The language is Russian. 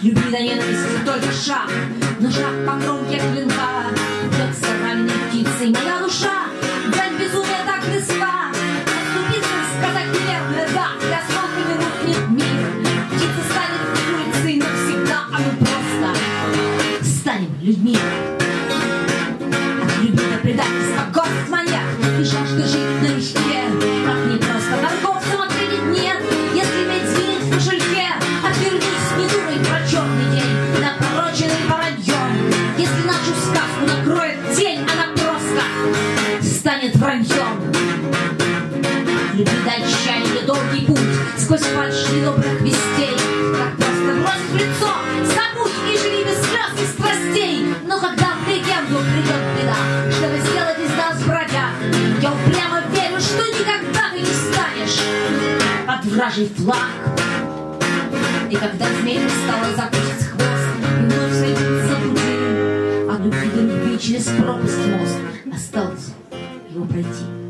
любви до ненависти только шаг, но шаг по кромке клинка. Бьется раненой птицей моя душа, грань безумия так близка. Отступиться, сказать неверное «да», и осколками рухнет мир. Птица станет курицей навсегда, а мы просто станем людьми. От любви до предательства горсть моя и жажда жить налегке. Как не просто торговцам ответить нет, если медь звенит в кошельке. Отвернись, не думай про черный день, напророченный вороньем. Если нашу сказку накроет тень, она просто станет враньем. Любви до отчаяния долгий путь, сквозь фальшь недобрых вестей. Как просто бросить в лицо, забудь и живи без слез и страстей. Но когда в легенду придет беда, чтобы сделать из нас бродяг, я упрямо верю, что никогда ты не станешь под вражий флаг. И когда змей стала закусить хвост и вновь сойдет за пути, от любви до любви через пропасть мост осталось его пройти.